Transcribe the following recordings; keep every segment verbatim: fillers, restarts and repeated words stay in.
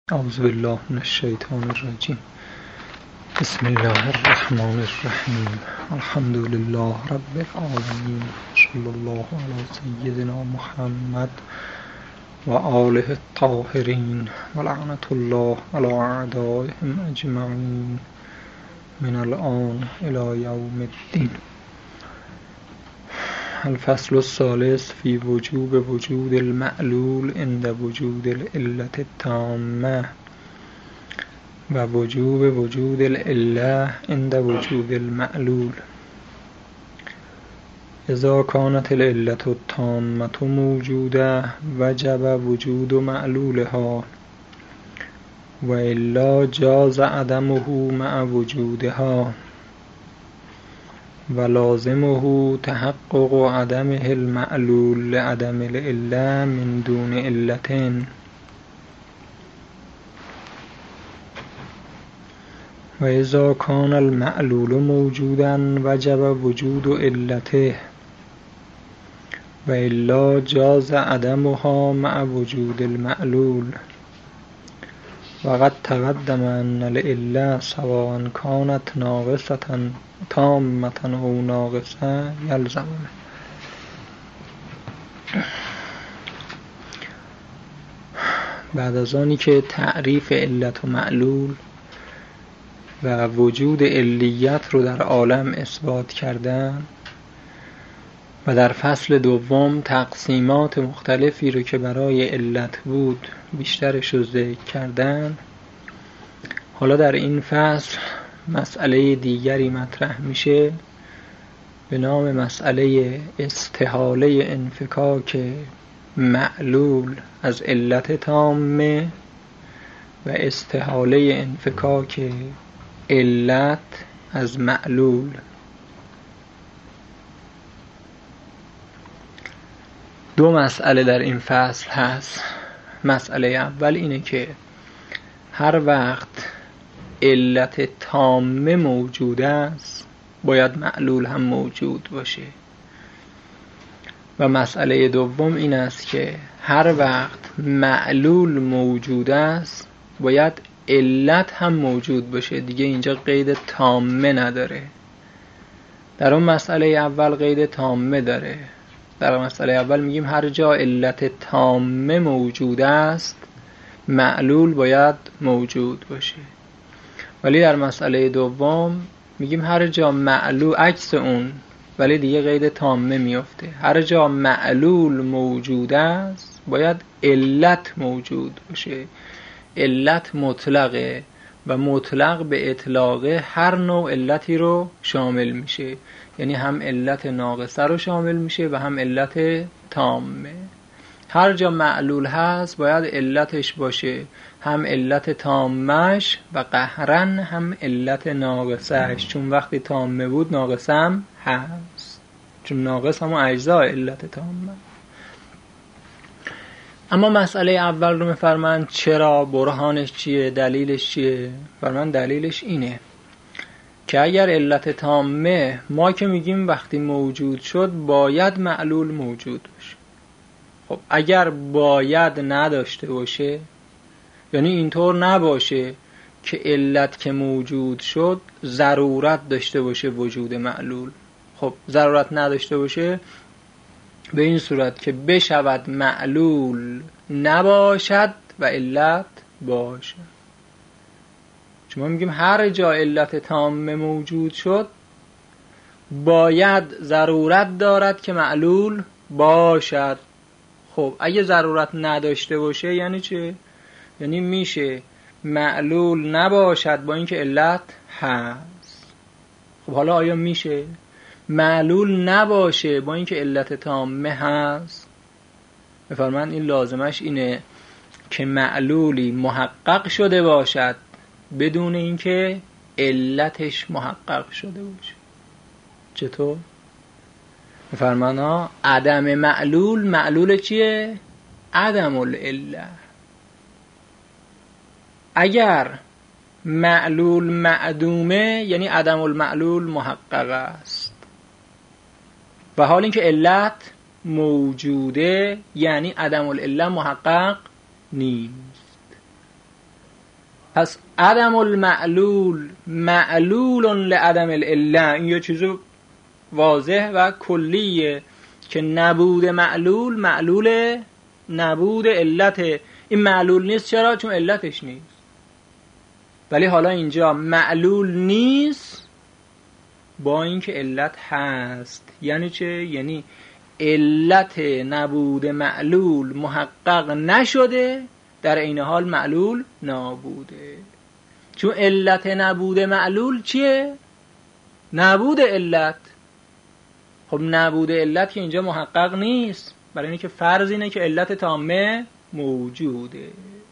اعوذ بالله من الشیطان الرجیم. بسم الله الرحمن الرحیم. الحمد لله رب العالمین. صلی الله علی سیدنا محمد و آله الطاهرین و لعنت الله علی اعدائهم اجمعین من الآن الی یوم الدین. الفصل الثالث فی وجوب وجود المعلول عند وجود العلة التامة و وجوب وجود العلة عند وجود المعلول. اذا كانت العلة التامة موجودة وجب وجود معلولها و الا جاز عدمه مع وجودها و لازمه تحقق عدمه المعلول لعدم العلة من دون علة. و اذا كان المعلول موجودا وجب وجود علته و الا جاز عدمها مع وجود المعلول. وقد تقدم ان العلة سواء كانت ناقصة تامة او ناقصة یلزمونه. بعد از آنی که تعریف علت و معلول و وجود علیت رو در عالم اثبات کردن و در فصل دوم تقسیمات مختلفی رو که برای علت بود بیشترش رو ذکر کردن، حالا در این فصل مسئله دیگری مطرح میشه به نام مسئله استحاله انفکاک معلول از علت تامه و استحاله انفکاک علت از معلول. دو مسئله در این فصل هست. مسئله اول اینه که هر وقت علت تامه موجود است باید معلول هم موجود باشه. و مسئله دوم این است که هر وقت معلول موجود است باید علت هم موجود باشه. دیگه اینجا قید تامه نداره. در اون مسئله اول قید تامه داره. در مسئله اول میگیم هر جا علت تامه موجود است معلول باید موجود باشه. ولی در مسئله دوم میگیم هر جا معلول عکس اون، ولی دیگه قید تامه میفته. هر جا معلول موجود است باید علت موجود باشه. علت مطلقه و مطلق به اطلاقه هر نوع علتی رو شامل میشه، یعنی هم علت ناقصه رو شامل میشه و هم علت تامه. هر جا معلول هست باید علتش باشه هم علت تامش و قهرن هم علت ناقصهش، چون وقتی تامه بود ناقصه هم هست، چون ناقص هم اجزا علت تامه. اما مسئله اول رو میفرمایند چرا، برهانش چیه، دلیلش چیه؟ فرمان دلیلش اینه که اگر علت تامه ما که میگیم وقتی موجود شد باید معلول موجود باشه. خب اگر باید نداشته باشه، یعنی اینطور نباشه که علت که موجود شد ضرورت داشته باشه وجود معلول. خب ضرورت نداشته باشه به این صورت که بشود معلول نباشد و علت باشد. چون ما میگیم هر جا علت تامه موجود شد باید ضرورت دارد که معلول باشد. خب اگه ضرورت نداشته باشه یعنی چه؟ یعنی میشه معلول نباشد با اینکه علت هست. خب حالا آیا میشه معلول نباشه با اینکه علت تامه هست؟ بفرمایند این لازمش اینه که معلولی محقق شده باشد بدون اینکه علتش محقق شده باشه. چطور؟ بفرمایند عدم معلول، معلول چیه؟ عدم العله. اگر معلول معدومه یعنی عدم المعلول محقق است، و حال اینکه علت موجوده یعنی عدم العله محقق نیست. پس عدم المعلول معلول لعدم العله، این یه چیز واضح و کلیه که نبود معلول معلول نبود علت. این معلول نیست، چرا؟ چون علتش نیست. ولی حالا اینجا معلول نیست با اینکه علت هست. یعنی چه؟ یعنی علت نبود معلول محقق نشده، در این حال معلول نابوده. چون علت نبود معلول چیه؟ نبود علت. خب نبود علت که اینجا محقق نیست، برای اینکه فرض اینه که علت تامه موجوده.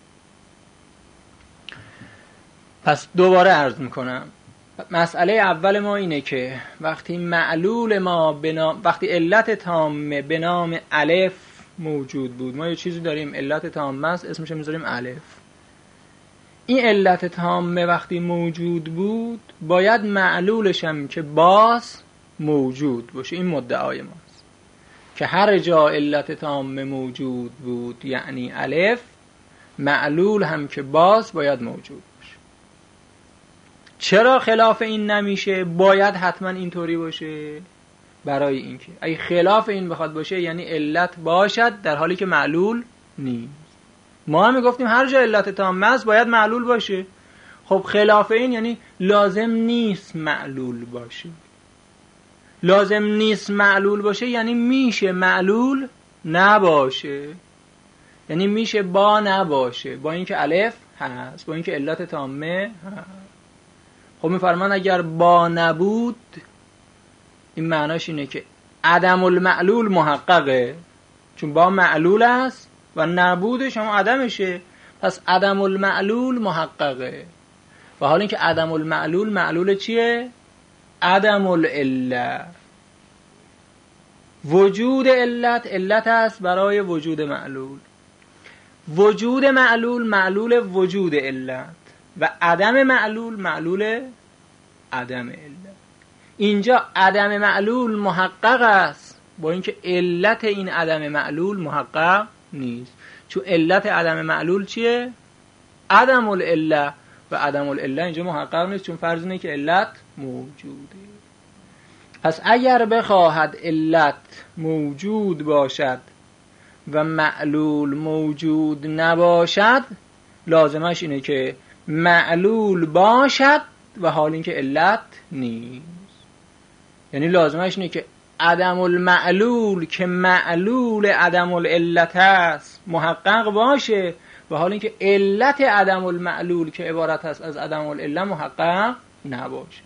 پس دوباره عرض میکنم، مسئله اول ما اینه که وقتی معلول ما بنام وقتی علت تامه به نام الف موجود بود، ما یه چیزی داریم علت تامه است، اسمش میذاریم الف. این علت تامه وقتی موجود بود باید معلولش هم که باز موجود باشه. این مدعای ماست که هر جا علت تامه موجود بود یعنی الف، معلول هم که باز باید موجود باشه. چرا خلاف این نمیشه؟ باید حتما اینطوری باشه. برای اینکه اگه خلاف این بخواد باشه یعنی علت باشد در حالی که معلول نیست. ما هم میگفتیم هر جا علت تامه است باید معلول باشه. خب خلاف این یعنی لازم نیست معلول باشه. لازم نیست معلول باشه یعنی میشه معلول نباشه، یعنی میشه با نباشه، با اینکه الف هست، با اینکه علت تامه هست. خب میفرمان اگر با نبود، این معناش اینه که عدم المعلول محققه، چون با معلول است و نبودش هم عدمشه. پس عدم المعلول محققه. و حالا اینکه عدم المعلول معلول چیه؟ عدم العله. وجود علت علت است برای وجود معلول. وجود معلول معلول وجود علت و عدم معلول معلول عدم علت. اینجا عدم معلول محقق است با اینکه علت این عدم معلول محقق نیست. چون علت عدم معلول چیه؟ عدم العله و عدم العله اینجا محقق نیست، چون فرض اینه که علت موجوده. پس اگر بخواهد علت موجود باشد و معلول موجود نباشد، لازمش اینه که معلول باشد و حال اینکه علت نیست. یعنی لازمش اینه که عدم المعلول که معلول عدم العلت است محقق باشه و حال اینکه علت عدم المعلول که عبارت است از عدم العله محقق نباشه.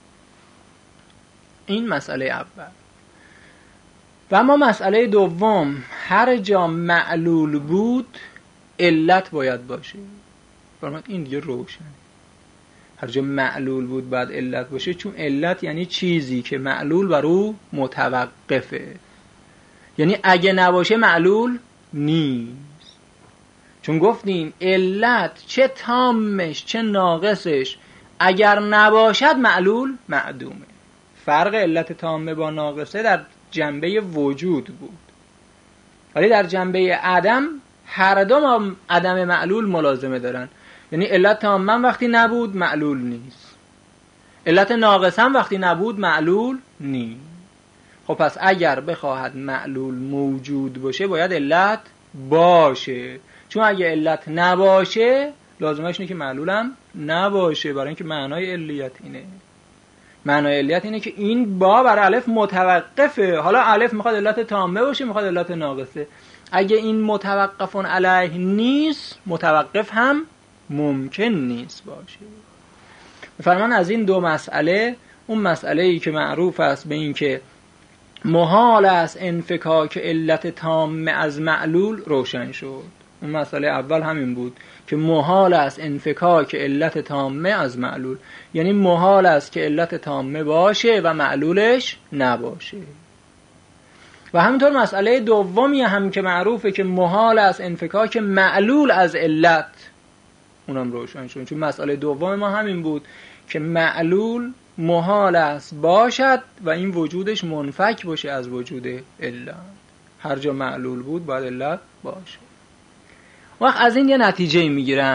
این مسئله اول. و اما مسئله دوم، هر جا معلول بود علت باید باشه. فرمود این دیگه روشن. هر جا معلول بود باید علت باشه، چون علت یعنی چیزی که معلول بر او متوقفه. یعنی اگه نباشه معلول نیست. چون گفتیم علت چه تامش چه ناقصش اگر نباشد معلول معدومه. فرق علت تامه با ناقصه در جنبه وجود بود، ولی در جنبه عدم هر دو ما عدم معلول ملازمه دارن. یعنی علت تامه وقتی نبود معلول نیست، علت ناقصه وقتی نبود معلول نیست. خب پس اگر بخواهد معلول موجود باشه باید علت باشه، چون اگه علت نباشه لازمش اینه که معلولم نباشه، برای اینکه معنای علیت اینه. معنای علیت اینه که این با بر الف متوقفه. حالا الف میخواد علت تامه باشه، میخواد علت ناقصه. اگه این متوقفون علیه نیست، متوقف هم ممکن نیست باشه. فرمان از این دو مسئله، اون مسئله ای که معروف است به این که محال است انفکاک علت تامه از معلول روشن شد. اون مسئله اول همین بود که محال است انفکاک علت تامه از معلول، یعنی محال است که علت تامه باشه و معلولش نباشه. و همینطور مسئله دومی هم که معروفه که محال است انفکاک معلول از علت، اونم روشن شد. چون مسئله دوم ما همین بود که معلول محال است باشد و این وجودش منفک باشه از وجود علت. هر جا معلول بود باید علت باشه. وقت از این یه نتیجه میگیرن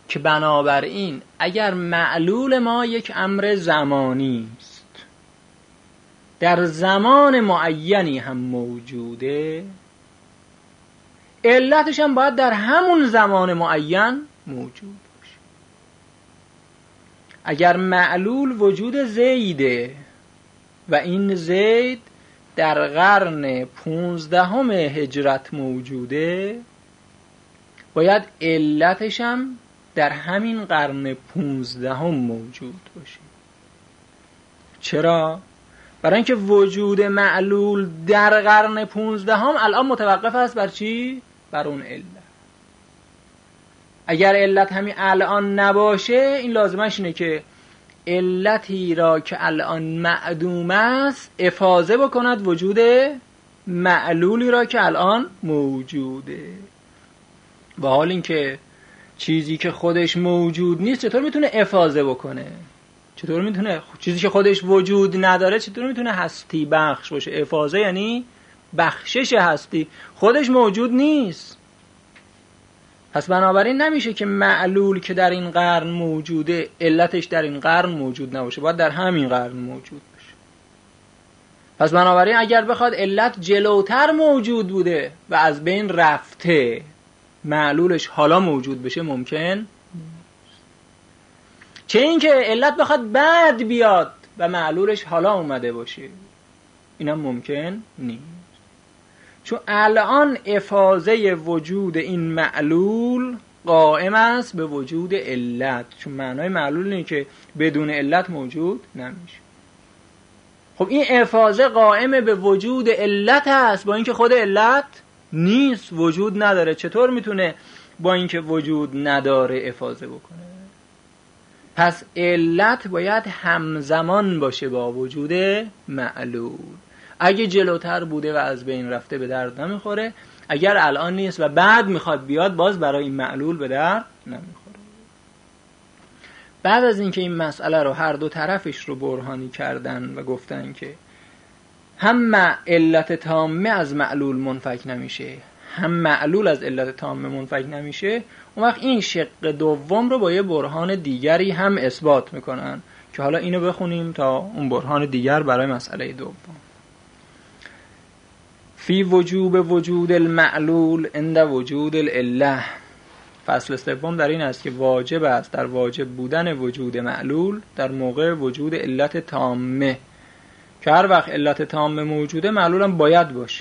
که بنابراین اگر معلول ما یک امر زمانی است، در زمان معینی هم موجوده، علتش هم باید در همون زمان معین موجود باشه. اگر معلول وجود زیده و این زید در قرن پونزدهم هجرت موجوده، باید علتش هم در همین قرن پونزدهم موجود باشه. چرا؟ برای اینکه وجود معلول در قرن پونزدهم الان متوقف است بر چی؟ بر اون علت. اگر علت همین الان نباشه، این لازمش اینه که علتی را که الان معدوم است افاضه بکند وجود معلولی را که الان موجوده. با حال اینکه چیزی که خودش موجود نیست چطور میتونه افاضه بکنه؟ چطور میتونه چیزی که خودش وجود نداره چطور میتونه هستی بخش باشه؟ افاضه یعنی بخشش هستی، خودش موجود نیست. پس بنابراین نمیشه که معلول که در این قرن موجوده علتش در این قرن موجود نباشه، باید در همین قرن موجود باشه. پس بنابراین اگر بخواد علت جلوتر موجود بوده و از بین رفته، معلولش حالا موجود بشه ممکن، چه این که علت بخواد بعد بیاد و معلولش حالا اومده باشه، اینم ممکن نیست. چون الان افاضه وجود این معلول قائم است به وجود علت، چون معنای معلول اینه که بدون علت موجود نمیشه. خب این افاضه قائم به وجود علت است، با اینکه خود علت نیست، وجود نداره. چطور میتونه با اینکه وجود نداره افاضه بکنه؟ پس علت باید همزمان باشه با وجود معلول. اگه جلوتر بوده و از بین رفته به درد نمیخوره، اگر الان نیست و بعد میخواد بیاد باز برای این معلول به درد نمیخوره. بعد از اینکه این مسئله رو هر دو طرفش رو برهانی کردن و گفتن که هم علت تامه از معلول منفک نمیشه، هم معلول از علت تامه منفک نمیشه، اون وقت این شق دوم رو با یه برهان دیگری هم اثبات میکنن که حالا اینو بخونیم تا اون برهان دیگر برای مسئله دوم. فی وجوب وجود المعلول عند وجود العله. فصل سوم در این است که واجب است در واجب بودن وجود معلول در موقع وجود علت تامه، که هر وقت علت تامه موجوده معلول هم باید باشه.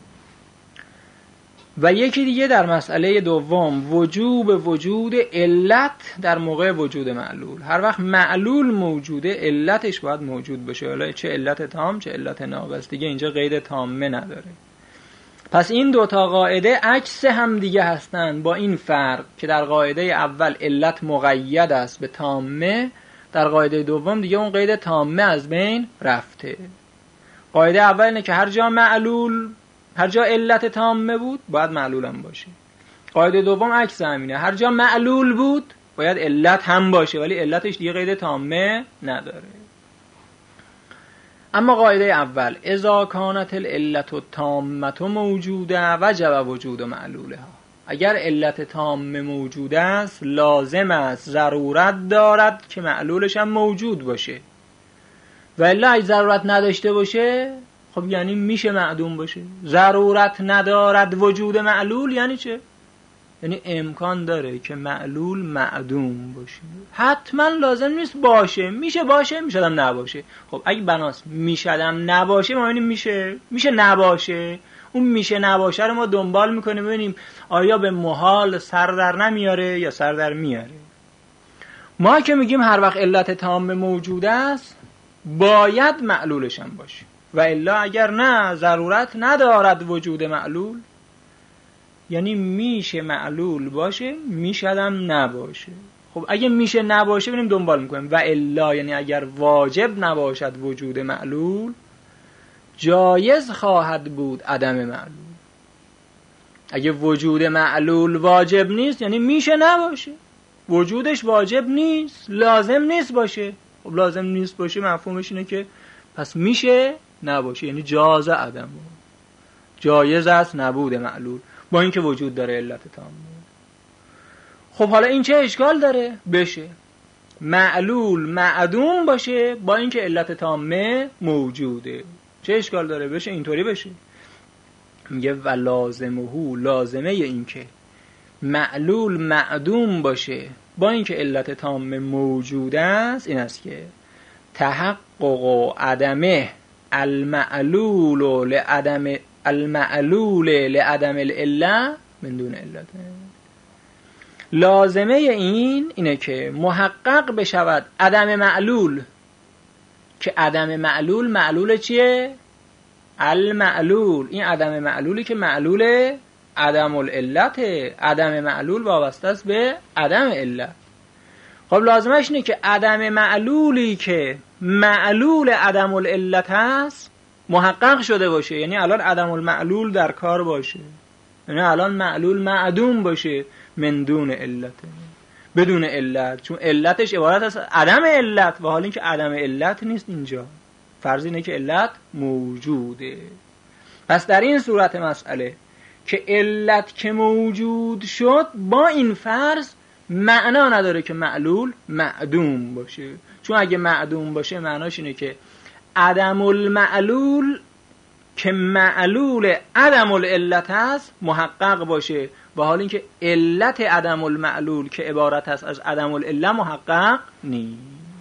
و یکی دیگه در مسئله دوم وجوب وجود علت در موقع وجود معلول، هر وقت معلول موجوده علتش باید موجود باشه، حالا چه علت تام چه علت ناقص، دیگه اینجا قید تامه نداره. پس این دوتا قاعده عکس هم دیگه هستن، با این فرق که در قاعده اول علت مقید است به تامه، در قاعده دوم دیگه اون قید تامه از بین رفته. قاعده اول اینه که هر جا معلول هر جا علت تامه بود باید معلول هم باشه. قاعده دوم عکس همینه، هر جا معلول بود باید علت هم باشه ولی علتش دیگه قید تامه نداره. اما قاعده اول اذا کانت العلت التامه موجوده وجب وجود معلولها، اگر علت تامه موجود است لازم است ضرورت دارد که معلولش هم موجود باشه، و الا اگه ضرورت نداشته باشه خب یعنی میشه معدوم باشه. ضرورت ندارد وجود معلول یعنی چه؟ یعنی امکان داره که معلول معدوم باشه، حتما لازم نیست باشه، میشه باشه میشدم نباشه. خب اگه بناس میشدم نباشه ما ببینیم میشه میشه نباشه، اون میشه نباشه رو ما دنبال میکنیم ببینیم آیا به محال سر در نمیاره یا سر در میاره. ما که میگیم هر وقت علت تام موجود است باید معلولش هم باشه، و الا اگر نه ضرورت ندارد وجود معلول یعنی میشه معلول باشه میشدم نباشه. خب اگه میشه نباشه ببینیم دنبال میکنیم، و الا یعنی اگر واجب نباشد وجود معلول جایز خواهد بود عدم معلول. اگه وجود معلول واجب نیست یعنی میشه نباشه، وجودش واجب نیست لازم نیست باشه. خب لازم نیست باشه مفهومش اینه که پس میشه نباشه، یعنی جاز عدم، جایز است نبود معلول با اینکه وجود داره علت تام. خب حالا این چه اشکال داره؟ بشه معلول معدوم باشه با اینکه علت تامه موجوده. چه اشکال داره؟ بشه اینطوری بشه. میگه و لازمه، لازمه این که معلول معدوم باشه با اینکه علت تامه موجود است این است که تحقق عدمه المعلول لعدم المعلول لعدم العله من دون علت. لازمه این اینه که محقق بشود عدم معلول، که عدم معلول معلول چیه؟ المعلول. این عدم معلولی که معلول عدم العلت، عدم معلول وابسته است به عدم علت. خب لازمش اینه که عدم معلولی که معلول عدم العلت هست محقق شده باشه. یعنی الان عدم المعلول در کار باشه، یعنی الان معلول معدوم باشه من دون علت، بدون علت، چون علتش عبارت است عدم علت و حال اینکه عدم علت نیست. اینجا فرض اینه که علت موجوده. پس در این صورت مسئله که علت که موجود شد با این فرض معنا نداره که معلول معدوم باشه، چون اگه معدوم باشه معناش اینه که عدم المعلول که معلول عدم العلت است محقق باشه و حال اینکه علت عدم المعلول که عبارت است از عدم العله محقق نیست.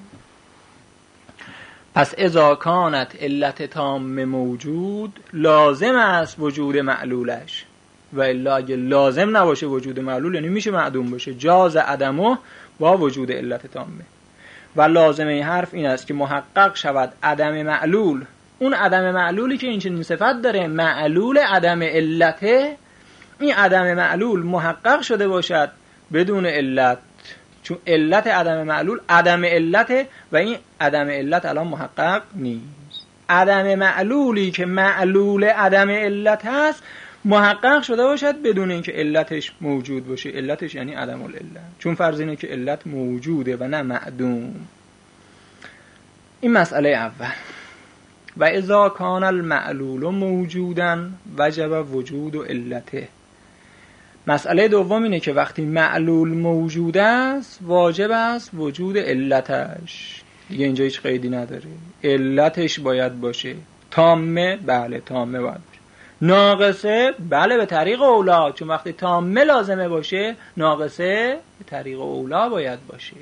پس اذا کانت علت تام موجود لازم است وجود معلولش، و الا اگه لازم نباشه وجود معلول یعنی میشه معدوم باشه. جاز عدمه با وجود علت تامه. و لازمه حرف این است که محقق شود عدم معلول، اون عدم معلولی که این چنین صفت داره معلول عدم علته، این عدم معلول محقق شده باشد بدون علت، چون علت عدم معلول عدم علته و این عدم علت الان محقق نیست. عدم معلولی که معلول عدم علت هست محقق شده باشد بدون اینکه علتش موجود باشه. علتش یعنی عدم العلت، چون فرض اینه که علت موجوده و نه معدوم. این مسئله اول. و اذا کان المعلول موجودا وجب وجود علته. مسئله دوم اینه که وقتی معلول موجود است واجب است وجود علتش. دیگه اینجا هیچ قیدی نداره، علتش باید باشه. تامه؟ بله تامه باید باشه. ناقصه؟ بله به طریق اولا، چون وقتی تامه لازمه باشه ناقصه به طریق اولا باید باشه،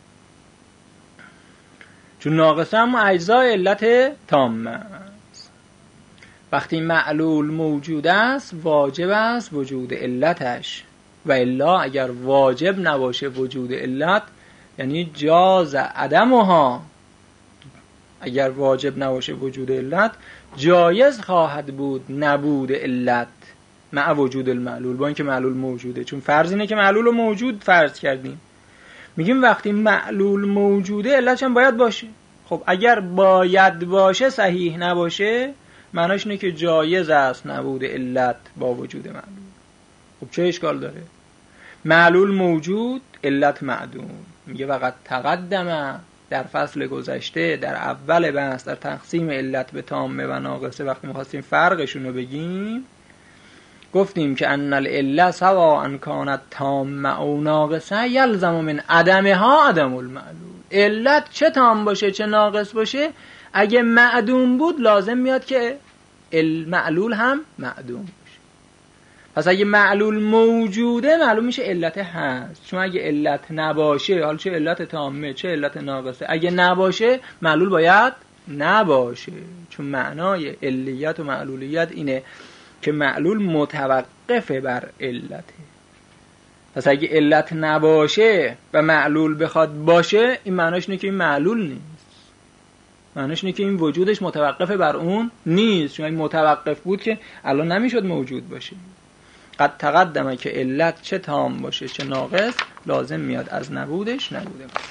چون ناقصه هم اجزای علت تامه است. وقتی معلول موجود است واجب است وجود علتش، و الا اگر واجب نباشه وجود علت یعنی جاز عدمها، اگر واجب نباشه وجود علت جایز خواهد بود نبود علت مع وجود المعلول، با اینکه معلول موجوده. چون فرض اینه که معلول موجود فرض کردیم، میگیم وقتی معلول موجوده علتش هم باید باشه. خب اگر باید باشه صحیح نباشه معناش اینه که جایز است نبود علت با وجود معلول. خب چه اشکال داره؟ معلول موجود علت معدوم. میگه وقت تقدم در فصل گذشته در اول بحث در تقسیم علت به تامه و ناقصه وقتی می‌خواستیم فرقشون رو بگیم گفتیم که ان العله سواء کانت تامه او ناقصه یلزم من عدمها عدم المعلول. علت چه تام باشه چه ناقص باشه اگه معدوم بود لازم میاد که المعلول هم معدوم باشه. پس اگه معلول موجوده معلوم میشه علت هست، چون اگه علت نباشه حالا چه علت تامه چه علت ناقصه اگه نباشه معلول باید نباشه، چون معنای علیت و معلولیت اینه که معلول متوقفه بر علته. پس اگه علت نباشه و معلول بخواد باشه این معناش اینه که این معلول نیست، معناش اینه که این وجودش متوقفه بر اون نیست، چون این متوقف بود که الان نمیشد موجود باشه. قد تقدمه که علت چه تام باشه چه ناقص لازم میاد از نبودش نبوده باشه.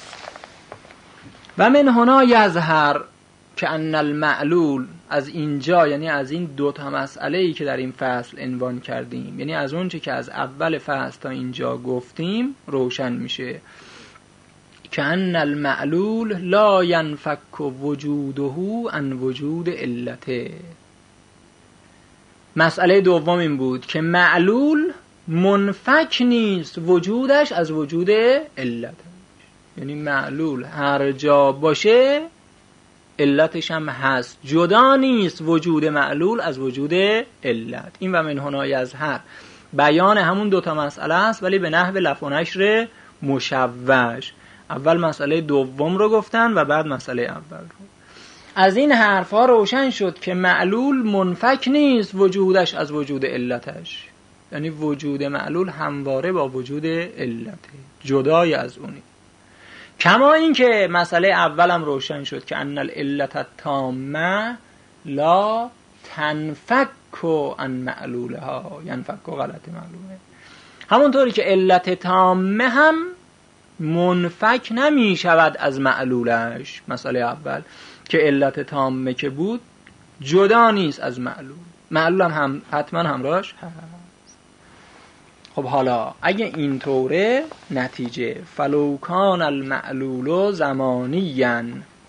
و من هنا یظهر که ان المعلول، از اینجا یعنی از این دو تا مسئله‌ای که در این فصل عنوان کردیم، یعنی از اون چه که از اول فصل تا اینجا گفتیم روشن میشه که ان المعلول لا ينفك وجوده عن وجود علته. مسئله دوم این بود که معلول منفک نیست وجودش از وجود علت. یعنی معلول هر جا باشه علتش هم هست، جدا نیست وجود معلول از وجود علت. این و من هنا یظهر بیان همون دوتا مسئله است، ولی به نحو لف و نشر مشوش. اول مسئله دوم رو گفتن و بعد مسئله اول رو. از این حرفا روشن شد که معلول منفک نیست وجودش از وجود علتش. یعنی وجود معلول همواره با وجود علته، جدای از اونی. کما این که مسئله اولم روشن شد که ان العلت التامه لا تنفک عن معلولها، ینفک غلط معلوله. همونطوری که علت تامه هم منفک نمی شود از معلولش. مسئله اول که علت تامه که بود جدا نیست از معلول، معلول هم, هم حتما همراهش هست. خب حالا اگه اینطوره نتیجه فلو کان المعلول زمانیاً،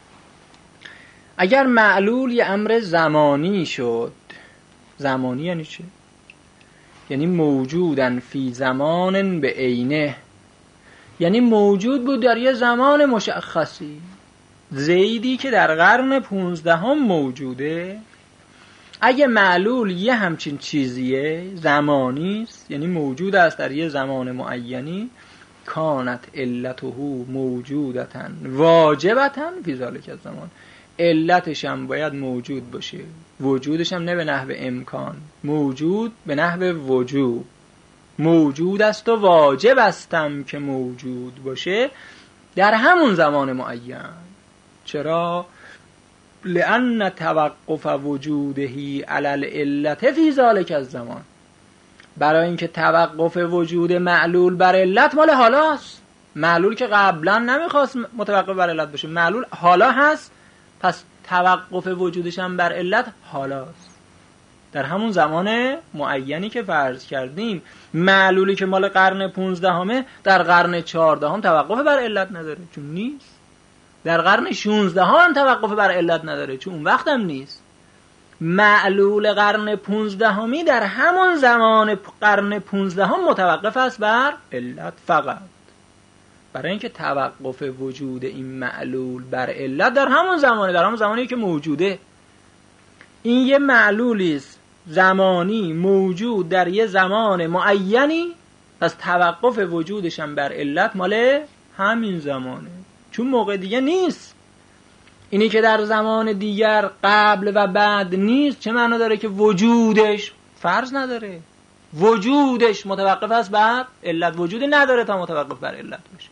اگر معلول یه امر زمانی شد، زمانی یعنی چه؟ یعنی موجودن فی زمان به عینه، یعنی موجود بود در یه زمان مشخصی. زیدی که در قرن پونزدهم موجوده، اگه معلول یه همچین چیزیه زمانی است، یعنی موجود است در یه زمان معینی، کانت علته موجودتاً واجبتاً فی ذلک الزمان، علتش هم باید موجود باشه، وجودش هم نه به نحو امکان، موجود به نحو وجوب. موجود است و واجب استم که موجود باشه در همون زمان معین. چرا؟ لأن توقف وجوده علی العلت فی ذلک الزمان، برای اینکه توقف وجود معلول بر علت مال حالاست. معلول که قبلا نمیخواست متوقف بر علت باشه، معلول حالا هست، پس توقف وجودش هم بر علت حالاست در همون زمان معینی که فرض کردیم. معلولی که مال قرن پونزدهمه در قرن چهاردهم توقف بر علت نداره چون نیست، در قرن شانزدهم هم توقف بر علت نداره چون اون وقت هم نیست. معلول قرن پونزدهمی در همون زمان قرن پونزدهم متوقف است بر علت فقط، برای اینکه توقف وجود این معلول بر علت در همون زمانه، در همون زمانی که موجوده. این یه معلولی است زمانی موجود در یه زمان معینی، پس توقف وجودش هم بر علت مال همین زمانه چون موقع دیگه نیست. اینی که در زمان دیگر قبل و بعد نیست چه معنا داره؟ که وجودش فرض نداره، وجودش متوقف است بر علت، وجودی نداره تا متوقف بر علت باشه.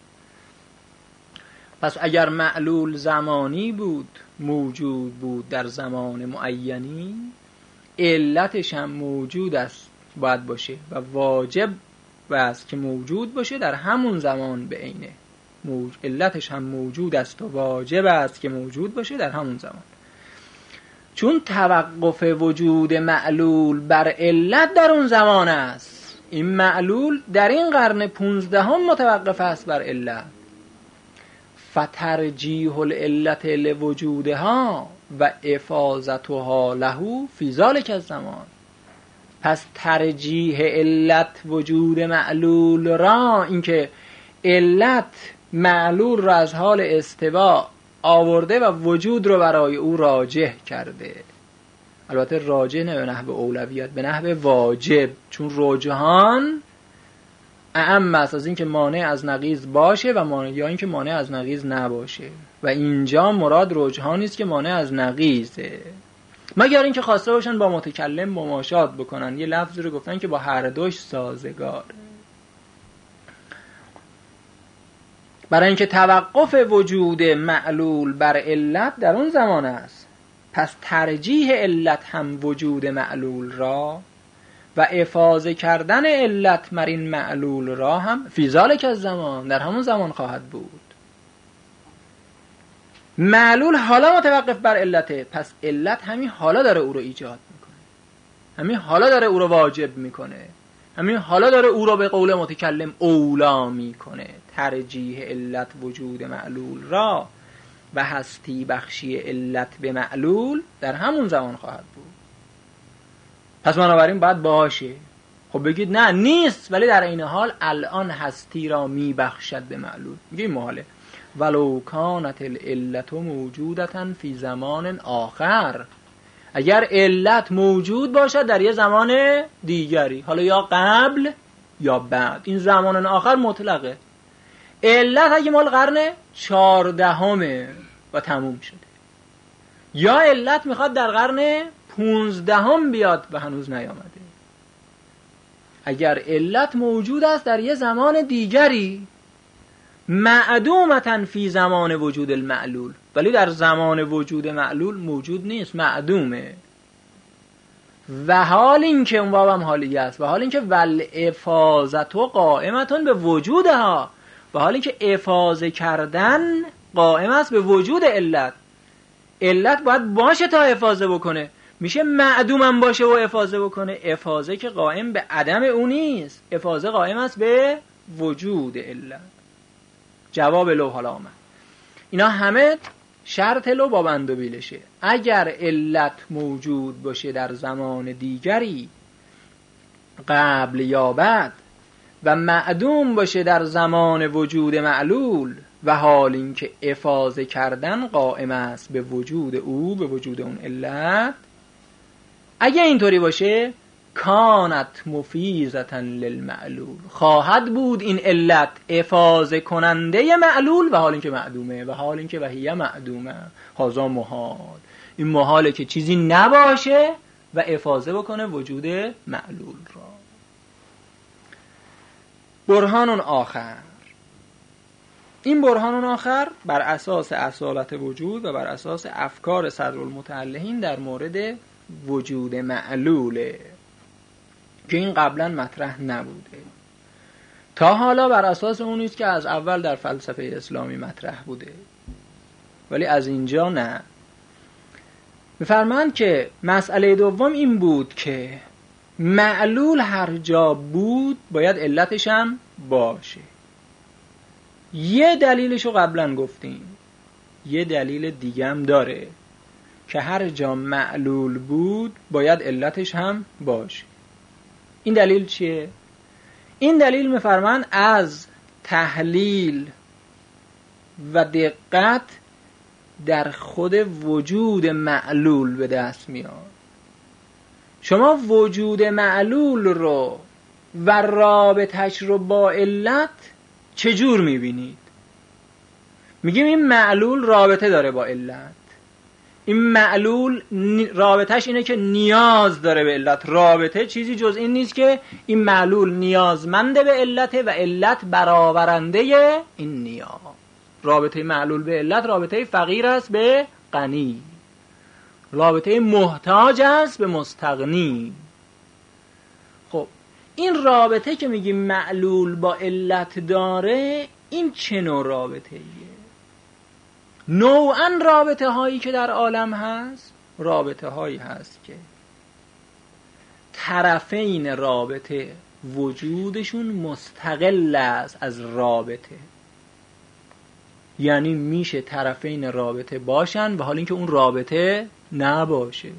پس اگر معلول زمانی بود، موجود بود در زمان معینی، علتش هم موجود است باید باشه و واجب است که موجود باشه در همون زمان به عینه. موج... علتش هم موجود است و واجب است که موجود باشه در همون زمان. چون توقف وجود معلول بر علت در اون زمان است، این معلول در این قرن پونزدهم متوقف است بر علت. فترجیح العلت لوجودها و افاظتها له فی ذلک الزمان، پس ترجیح علت وجود معلول را، اینکه علت معلول را از حال استوا آورده و وجود رو برای او راجح کرده. البته راجح نه به نحو اولویت، به نحو واجب، چون رجحان اعم است از اینکه مانع از نقیض باشه و مانع یا اینکه مانع از نقیض نباشه، و اینجا مراد رجحانی است که مانع از نقیضه، مگر اینکه خواسته باشن با متکلم مماشات بکنن، یه لفظی رو گفتن که با هر دوش سازگاره. برای اینکه توقف وجود معلول بر علت در اون زمان است، پس ترجیح علت هم وجود معلول را و افاضه کردن علت مر این معلول را هم فی ذلک الزمان در همون زمان خواهد بود. معلول حالا متوقف بر علته، پس علت همین حالا داره او رو ایجاد میکنه، همین حالا داره او رو واجب میکنه، همین حالا داره او رو به قول متکلم اولا میکنه. ترجیح علت وجود معلول را و هستی بخشی علت به معلول در همون زمان خواهد بود. پس بنابراین باید باشه خب بگید نه نیست، ولی در این حال الان هستی را میبخشد به معلول. میگه این محاله. ولو کانت العلت موجودتا فی زمان آخر، اگر علت موجود باشد در یه زمان دیگری، حالا یا قبل یا بعد، این زمان آخر مطلقه. علت اگه مال قرن چهاردهمه و تموم شده، یا علت میخواد در قرن پونزدهم بیاد و هنوز نیامده. اگر علت موجود است در یه زمان دیگری، معدومتن فی زمان وجود المعلول، ولی در زمان وجود معلول موجود نیست، معدومه. و حال این که اون بابم حالیه است، و حال این که ول افاظت و قائمتون به وجودها، و حال این که افاظه کردن قائم است به وجود علت. علت باید باشه تا افاظه بکنه، میشه معدومم باشه و افاظه بکنه؟ افاظه که قائم به عدم اون نیست، افاظه قائم است به وجود علت. جواب لو حالا آمد. اینا همه شرط لو با بند و بیلشه. اگر علت موجود باشه در زمان دیگری قبل یا بعد و معدوم باشه در زمان وجود معلول، و حال این که افاظه کردن قائم است به وجود او، به وجود اون علت، اگه اینطوری باشه کانت مفیزتن للمعلول، خواهد بود این علت افاظه کننده معلول، و حال این که معدومه، و حال این که وهیه معدومه. هذا محال، این محاله که چیزی نباشه و افاظه بکنه وجود معلول را. برهان آخر، این برهان آخر بر اساس اصالت وجود و بر اساس افکار صدرالمتعلقین در مورد وجود معلوله که این قبلا مطرح نبوده. تا حالا بر اساس اون نیست که از اول در فلسفه اسلامی مطرح بوده، ولی از اینجا نه. می‌فرمایند که مسئله دوم این بود که معلول هر جا بود باید علتش هم باشه. یه دلیلشو قبلا گفتیم، یه دلیل دیگه هم داره که هر جا معلول بود باید علتش هم باشه. این دلیل چیه؟ این دلیل می‌فرمایند از تحلیل و دقت در خود وجود معلول به دست میاد. شما وجود معلول رو و رابطش رو با علت چجور میبینید؟ میگیم این معلول رابطه داره با علت، این معلول رابطش اینه که نیاز داره به علت. رابطه چیزی جز این نیست که این معلول نیازمنده به علته و علت برآورنده این نیاز. رابطه معلول به علت رابطه فقیر است به غنی، رابطه محتاج است به مستغنی. خب این رابطه که میگیم معلول با علت داره، این چه نوع رابطه ایه؟ نوعاً رابطه هایی که در عالم هست، رابطه هایی هست که طرفین رابطه وجودشون مستقل است از رابطه. یعنی میشه طرفین رابطه باشن و حال اینکه اون رابطه نباشه.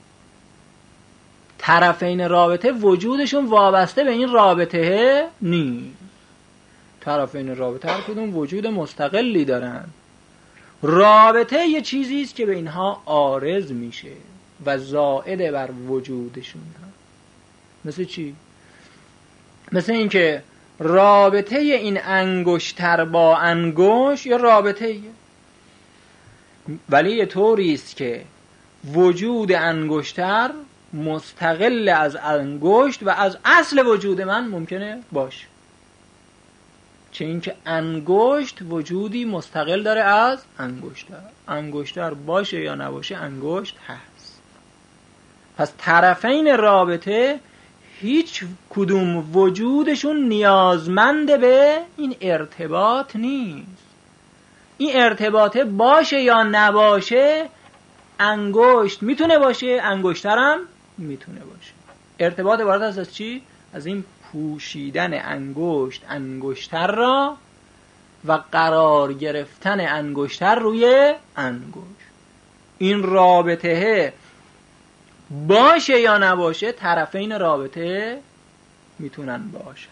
طرفین رابطه وجودشون وابسته به این رابطه نیست. طرفین رابطه هر کدوم وجود مستقلی دارن. رابطه یه چیزی است که به اینها عارض میشه و زائد بر وجودشون هست. مثل چی؟ مثل این که رابطه این انگشتر با انگشت یا رابطه ایه، ولی یه طوری است که وجود انگشتر مستقل از انگشت و از اصل وجود من ممکنه باشه. چه این که انگشت وجودی مستقل داره از انگشتر، انگشتر باشه یا نباشه انگشت هست. پس طرفین رابطه هیچ کدوم وجودشون نیازمند به این ارتباط نیست. این ارتباطه باشه یا نباشه، انگشت میتونه باشه، انگشترم میتونه باشه. ارتباط عبارت است از چی؟ از این پوشیدن انگشت انگشتر را و قرار گرفتن انگشتر روی انگشت. این رابطه باشه یا نباشه، طرفین رابطه میتونن باشن.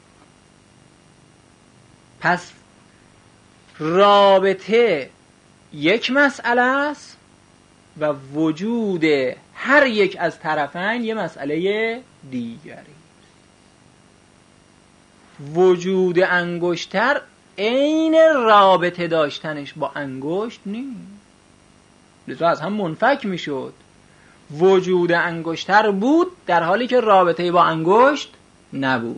پس رابطه یک مسئله است و وجود هر یک از طرفین یه مسئله دیگری. وجود انگشتر عین رابطه داشتنش با انگشت نیست، لذا از هم منفک میشد. وجود انگشتر بود در حالی که رابطه با انگشت نبود.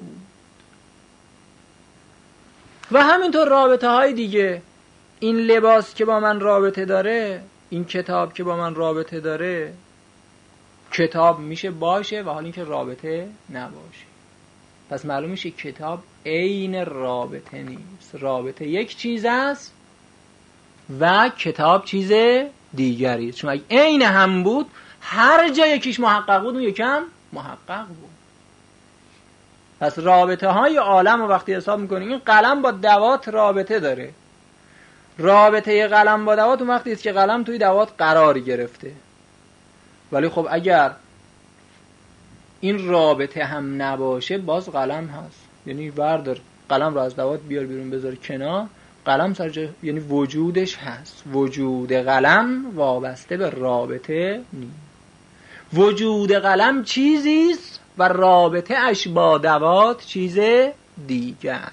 و همینطور رابطه های دیگه، این لباس که با من رابطه داره، این کتاب که با من رابطه داره، کتاب میشه باشه و حالا اینکه رابطه نباشه. پس معلوم میشه کتاب عین رابطه نیست. رابطه یک چیز است و کتاب چیز دیگری است. چون اگه عین هم بود هر جا یکیش محقق بود اون یکم محقق بود. پس رابطه های عالم رو وقتی حساب میکنیم، این قلم با دوات رابطه داره. رابطه قلم با دوات اون وقتی است که قلم توی دوات قرار گرفته. ولی خب اگر این رابطه هم نباشه باز قلم هست. یعنی بردار قلم رو از دوات بیار بیرون بذار کنار، قلم سر جای، یعنی وجودش هست. وجود قلم وابسته به رابطه نیست. وجود قلم چیزیست و رابطه اش با دوات چیز دیگر.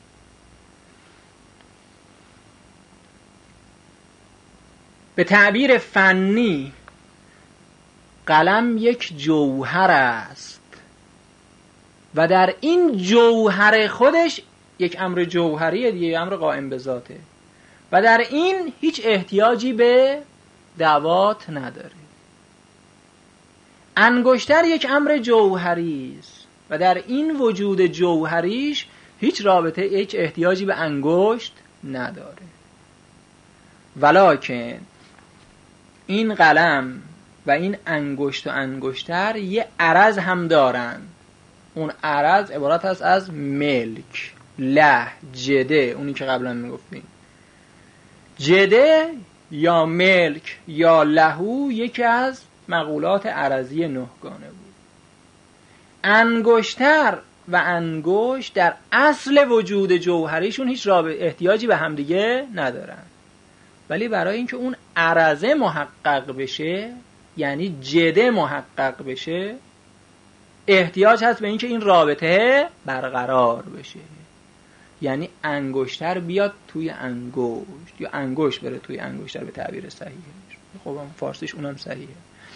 به تعبیر فنی قلم یک جوهر است و در این جوهر خودش یک امر جوهریه دیگه، امر قائم به ذاته و در این هیچ احتیاجی به دوات نداره. انگشتر یک امر جوهری است و در این وجود جوهریش هیچ رابطه، هیچ احتیاجی به انگشت نداره. ولکن این قلم و این انگشت و انگشتر یه عرض هم دارن. اون عرض عبارت است از ملک، له، جده، اونی که قبلا میگفتیم. جده یا ملک یا لهو یکی از مقولات عرضی نهگانه بود. انگشتر و انگشت در اصل وجود جوهریشون هیچ رابطه، احتیاجی به همدیگه ندارن. ولی برای اینکه اون عرضه محقق بشه، یعنی جده محقق بشه، احتیاج هست به اینکه این رابطه برقرار بشه. یعنی انگشتر بیاد توی انگشت یا انگشت بره توی انگشتر به تعبیر صحیحه. خب هم فارسیش اونم صحیحه.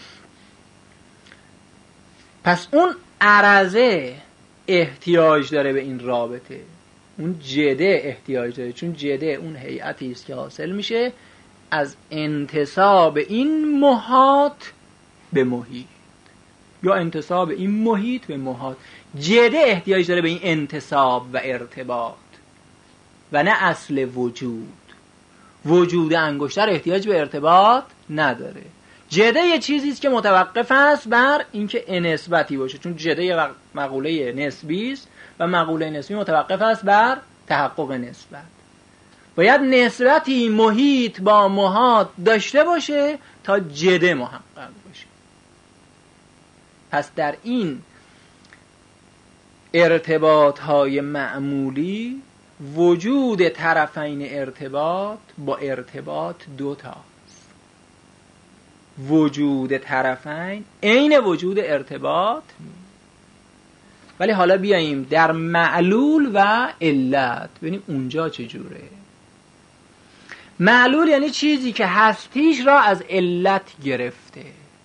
پس اون عرضه احتیاج داره به این رابطه، اون جده احتیاج داره، چون جده اون هیئتی است که حاصل میشه از انتساب این محاط به محیط یا انتساب این محیط به محاط. جده احتیاج داره به این انتساب و ارتباط و نه اصل وجود. وجود انگشتر احتیاج به ارتباط نداره. جده یه چیزی است که متوقف است بر اینکه نسبتی باشه، چون جده یه مقوله نسبی است و مقوله نسبی متوقف است بر تحقق نسبت. باید نسبتی محیط با محاط داشته باشه تا جده محقق باشه. پس در این ارتباط های معمولی وجود طرفین ارتباط با ارتباط دوتاست. وجود طرفین عین وجود ارتباط. ولی حالا بیاییم در معلول و علت ببینیم اونجا چجوره. معلول یعنی چیزی که هستیش را از علت گرفته.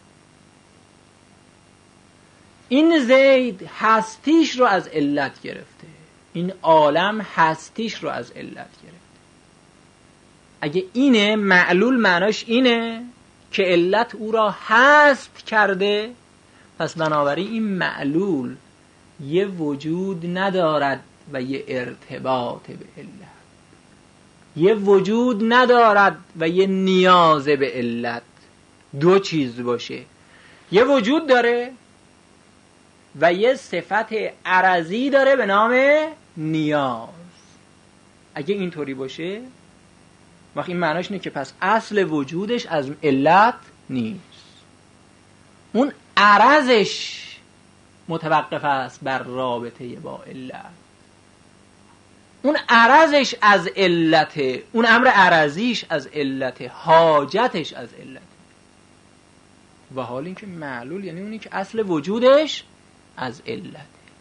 این زید هستیش رو از علت گرفته، این عالم هستیش رو از علت گرفته. اگه اینه معلول، معناش اینه که علت او را هست کرده. پس بنابراین این معلول یه وجود ندارد و یه ارتباط به علت، یه وجود ندارد و یه نیاز به علت. دو چیز باشه، یه وجود داره و یه صفت عرضی داره به نام نیاز. اگه اینطوری باشه وقت این معناش اینه که پس اصل وجودش از علت نیست، اون عرضش متوقف است بر رابطه با علت. اون عرضش از علته، اون امر عرضیش از علته، حاجتش از علته. و حال این که معلول یعنی اونی که اصل وجودش از علته.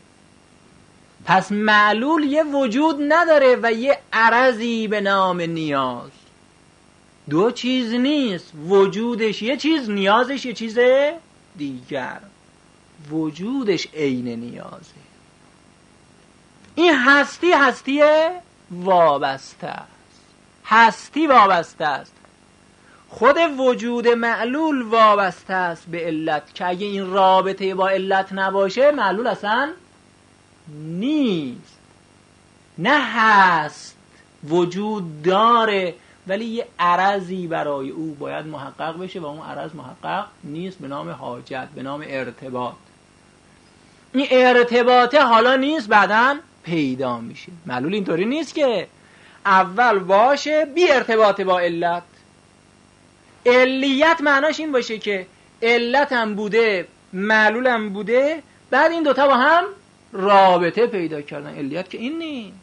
پس معلول یه وجود نداره و یه عرضی به نام نیاز. دو چیز نیست، وجودش یه چیز، نیازش یه چیز دیگر. وجودش عین نیازه. این هستی هستی وابسته است. هستی وابسته است. خود وجود معلول وابسته است به علت که اگه این رابطه با علت نباشه معلول اصلا نیست. نه هست، وجود داره ولی یه عرضی برای او باید محقق بشه و اون عرض محقق نیست به نام حاجت، به نام ارتباط. این ارتباطه حالا نیست بعداً پیدا میشه. معلول اینطوری نیست که اول باشه بی ارتباط با علت. علیت معناش این باشه که علت هم بوده معلول هم بوده بعد این دوتا با هم رابطه پیدا کردن. علیت که این نیست.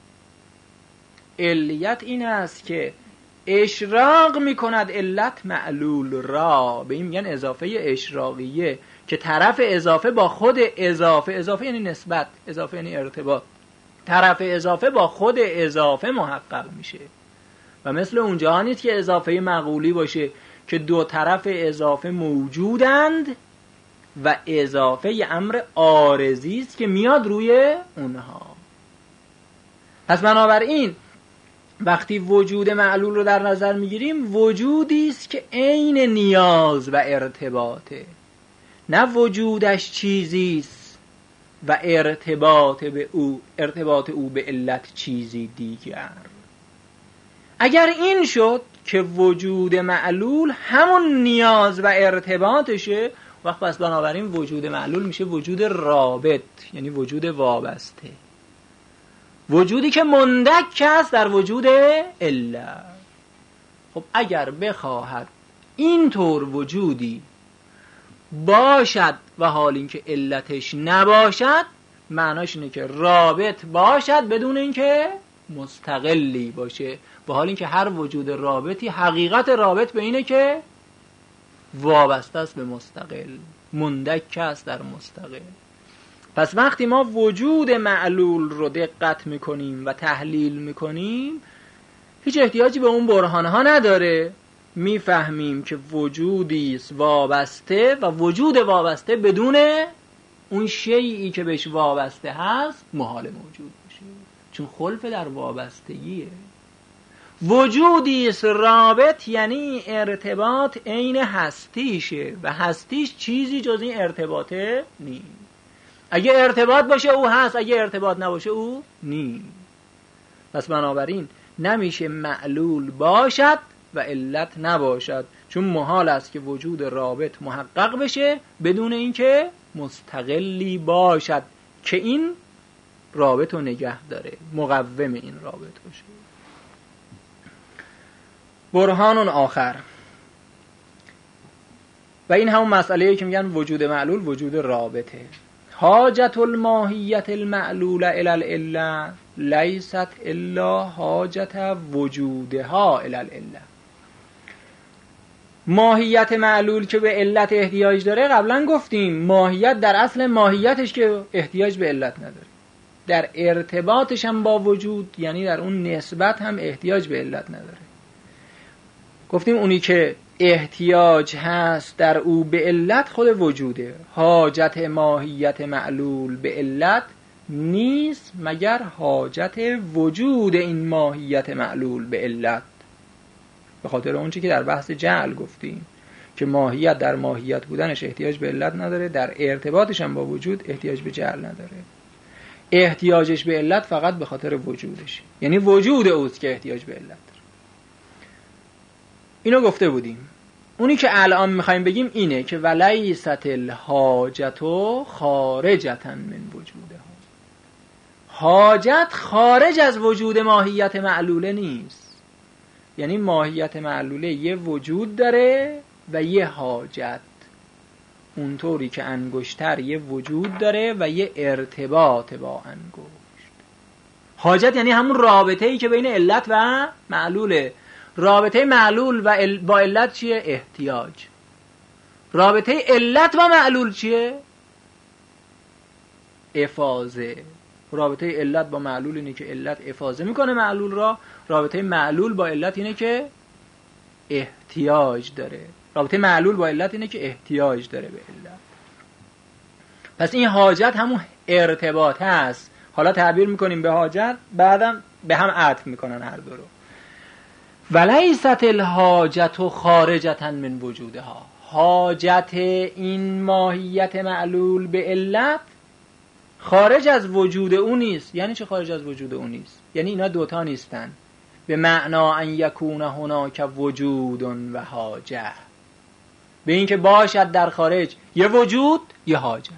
علیت این است که اشراق میکند علت معلول را، به این میگن اضافه اشراقیه، که طرف اضافه با خود اضافه، اضافه یعنی نسبت، اضافه یعنی ارتباط، طرف اضافه با خود اضافه محقق میشه. و مثل اونجا نیست که اضافه مقولی باشه که دو طرف اضافه موجودند و اضافه یه امر عارضی است که میاد روی اونها. پس بنابراین وقتی وجود معلول رو در نظر میگیریم وجودی است که عین نیاز و ارتباطه، نه وجودش چیزی است و ارتباط به او ارتباط او به علت چیزی دیگر. اگر این شد که وجود معلول همون نیاز و ارتباطشه، وقت پس بنابراین وجود معلول میشه وجود رابط، یعنی وجود وابسته، وجودی که مندک است در وجود علت. خب اگر بخواهد اینطور وجودی باشد و حال اینکه علتش نباشد، معناش اینه که رابط باشد بدون اینکه مستقلی باشه، و حال اینکه هر وجود رابطی حقیقت رابط به اینه که وابسته است به مستقل، مندک است در مستقل. پس وقتی ما وجود معلول رو دقت میکنیم و تحلیل میکنیم هیچ احتیاجی به اون برهانه ها نداره، میفهمیم که وجودی است وابسته و وجود وابسته بدون اون شیئی که بهش وابسته هست محال موجود باشه، چون خلف در وابستگیه. وجودی است رابط یعنی ارتباط عین هستیشه و هستیش چیزی جز این ارتباطه نیست. اگه ارتباط باشه او هست، اگه ارتباط نباشه او نیست. پس بنابراین نمیشه معلول باشد و علت نباشد، چون محال است که وجود رابط محقق بشه بدون اینکه مستقلی باشد که این رابط رو نگه داره، مقوم این رابط باشه. برهان آخر، و این همون مسئله‌ای که میگن وجود معلول وجود رابطه. حاجت الماهیت المعلول الی العله لیست الا حاجت وجودها الی العله. ماهیت معلول که به علت احتیاج داره، قبلا گفتیم ماهیت در اصل ماهیتش که احتیاج به علت نداره، در ارتباطش هم با وجود یعنی در اون نسبت هم احتیاج به علت نداره. گفتیم اونی که احتیاج هست در او به علت خود وجوده. حاجت ماهیت معلول به علت نیست مگر حاجت وجود این ماهیت معلول به علت. به خاطر اون چیزی که در بحث جعل گفتیم که ماهیت در ماهیت بودنش احتیاج به علت نداره، در ارتباطش هم با وجود احتیاج به جعل نداره. احتیاجش به علت فقط به خاطر وجودش، یعنی وجود اوست که احتیاج به علت داره. اینو گفته بودیم. اونی که الان میخوایم بگیم اینه که ولیست الحاجت خارجتا من وجودها. حاجت خارج از وجود ماهیت معلوله نیست، یعنی ماهیت معلوله یه وجود داره و یه حاجت. اونطوری که انگشتر یه وجود داره و یه ارتباط با انگشت. حاجت یعنی همون رابطه ای که بین علت و معلوله. رابطه معلول و ال... با علت چیه؟ احتیاج. رابطه علت و معلول چیه؟ افاضه. رابطه علت با معلول اینه که علت افاضه میکنه معلول را. رابطه معلول با علت اینه که احتیاج داره. رابطه معلول با علت اینه که احتیاج داره به علت. پس این حاجت همون ارتباط هست. حالا تعبیر میکنیم به حاجت، بعدم به هم عطف میکنن هر دو رو. ولیست الحاجت خارجتا من وجودها. حاجت این ماهیت معلول به علت خارج از وجود اون نیست. یعنی چه خارج از وجود اون نیست؟ یعنی اینا دوتا نیستن. به معنا ان یکون هناک وجود و حاجه، به این که باشد در خارج یه وجود یه حاجه.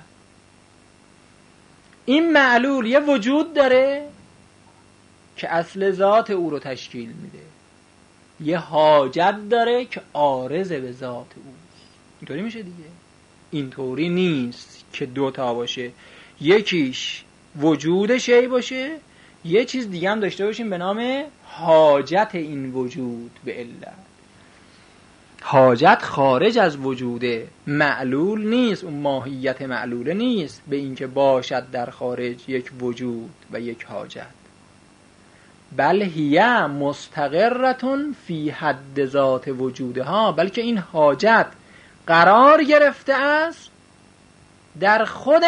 این معلول یه وجود داره که اصل ذات او رو تشکیل میده، یه حاجت داره که عارضه به ذات اوست. اینطوری میشه دیگه. اینطوری نیست که دوتا باشه، یکیش وجود شی باشه، یه چیز دیگه هم داشته باشیم به نام حاجت این وجود به علت. حاجت خارج از وجود معلول نیست، اون ماهیت معلوله نیست به اینکه باشد در خارج یک وجود و یک حاجت، بل هی مستقرتون فی حد ذات وجودها، بلکه این حاجت قرار گرفته است در خود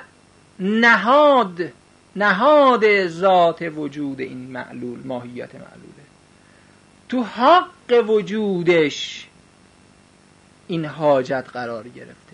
نهاد نهاد ذات وجود این معلول، ماهیت معلوله. تو حق وجودش این حاجت قرار گرفته.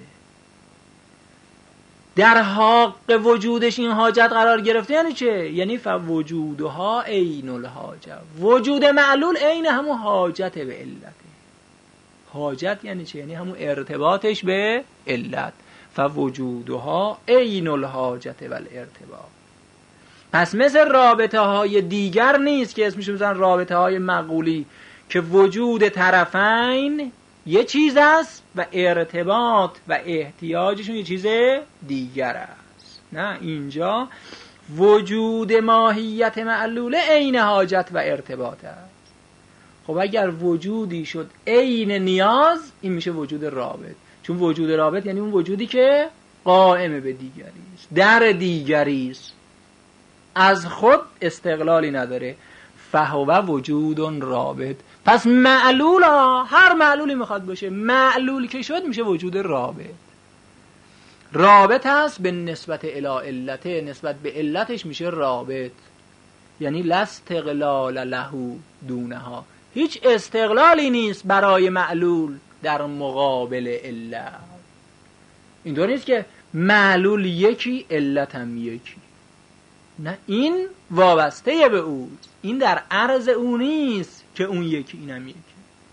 در حق وجودش این حاجت قرار گرفته یعنی چه؟ یعنی فوجودها عین الحاجه. وجود معلول عین همون حاجت به علته. حاجت یعنی چه؟ یعنی همون ارتباطش به علت. فوجودها عین الحاجت و الارتباط. پس مثل رابطه های دیگر نیست که اسمش میذارن رابطه های معقولی که وجود طرفین یه چیز است و ارتباط و احتیاجشون یه چیز دیگر است. نه، اینجا وجود ماهیت معلوله عین حاجت و ارتباط است. خب اگر وجودی شد عین نیاز، این میشه وجود رابط. چون وجود رابط یعنی اون وجودی که قائم به دیگری است، در دیگری است، از خود استقلالی نداره. فهو وجود رابط. پس معلول ها، هر معلولی میخواد باشه، معلول که شد میشه وجود رابط. رابط هست به نسبت الی علته، نسبت به علتش میشه رابط. یعنی لا استقلال له دونها، هیچ استقلالی نیست برای معلول در مقابل علت. اینطور نیست که معلول یکی علت هم یکی. نه، این وابسته به اوست، این در عرض او نیست که اون یکی اینم یکی.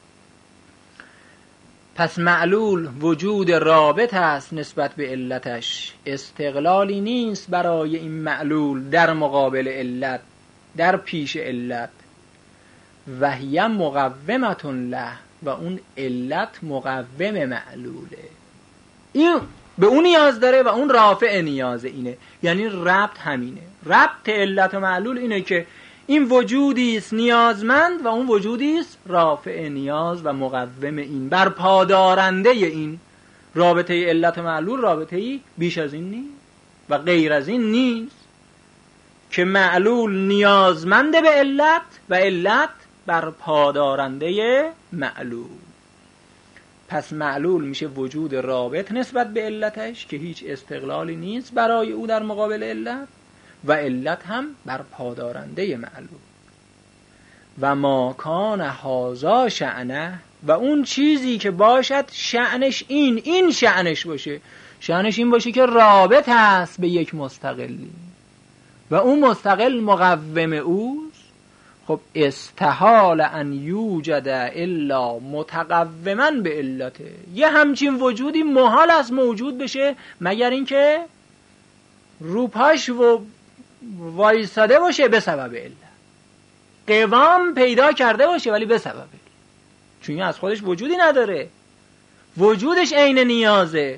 پس معلول وجود رابط است نسبت به علتش، استقلالی نیست برای این معلول در مقابل علت، در پیش علت. و هی مقومة له، و اون علت مقوم معلوله، این به اون نیاز داره و اون رافع نیاز اینه. یعنی ربط همینه، ربط علت و معلول اینه که این وجودی است نیازمند و اون وجودی است رافع نیاز و مقوم این، بر پادارنده این. رابطه علت و معلول رابطه‌ای بیش از این نیست و غیر از این نیست که معلول نیازمند به علت و علت بر پادارنده معلول. پس معلول میشه وجود رابط نسبت به علتش که هیچ استقلالی نیست برای او در مقابل علت، و علت هم بر پادارنده معلول. و ما کان هذا شأنه، و اون چیزی که باشد شأنش این این شأنش باشه، شأنش این باشه که رابط هست به یک مستقلی و اون مستقل مقوم اوست. خب استحال ان یوجد الا متقوما به علته، یه همچین وجودی محال است موجود بشه مگر اینکه روپاش و وایساده باشه به سبب علت، قوام پیدا کرده باشه ولی به سبب علت، چون از خودش وجودی نداره، وجودش عین نیازه.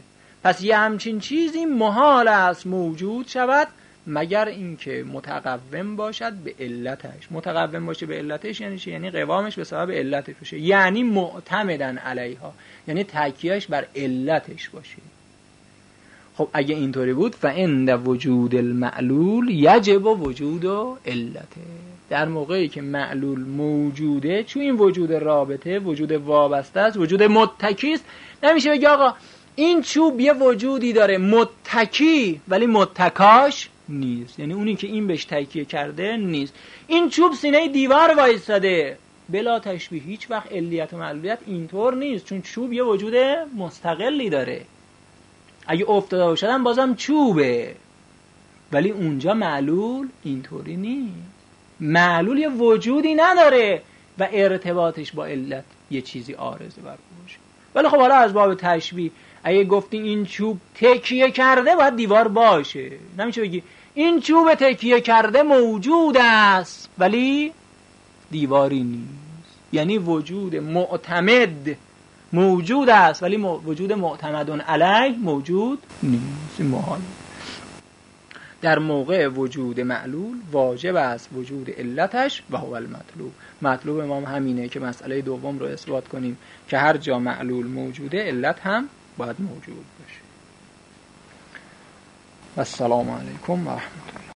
پس یه همچین چیزی محال است موجود شود مگر اینکه متقوم باشد به علتش. متقوم باشه به علتش یعنی چی؟ یعنی قوامش به سبب علتش باشه، یعنی معتمدن علیها، یعنی تکیهش بر علتش باشه. خب اگه اینطوری بود فعند وجود المعلول یجب وجود علته. در موقعی که معلول موجوده، چون این وجود رابطه، وجود وابسته است، وجود متکی است، نمیشه بگی آقا این چوب یه وجودی داره متکی ولی متکاش نیست، یعنی اونی که این بهش تکیه کرده نیست. این چوب سینه دیوار وایساده، بلا تشبیه. هیچ وقت علیت و معلولیت اینطور نیست، چون چوب یه وجود مستقلی داره. اگه افتاده باشدن بازم چوبه، ولی اونجا معلول اینطوری نیست. معلول یه وجودی نداره و ارتباطش با علت یه چیزی عارضه بر باشه. ولی خب حالا از باب تشبیه اگه گفتی این چوب تکیه کرده باید دیوار باشه، نمیشه بگی این چوب تکیه کرده موجود است ولی دیواری نیست. یعنی وجود معتمد موجود است ولی وجود معتمدون علیه موجود نیست. محال. در موقع وجود معلول واجب است وجود علتش و هو المطلوب. مطلوب ما همینه که مسئله دوم رو اثبات کنیم که هر جا معلول موجوده علت هم باید موجود باشه. و السلام علیکم و رحمت الله.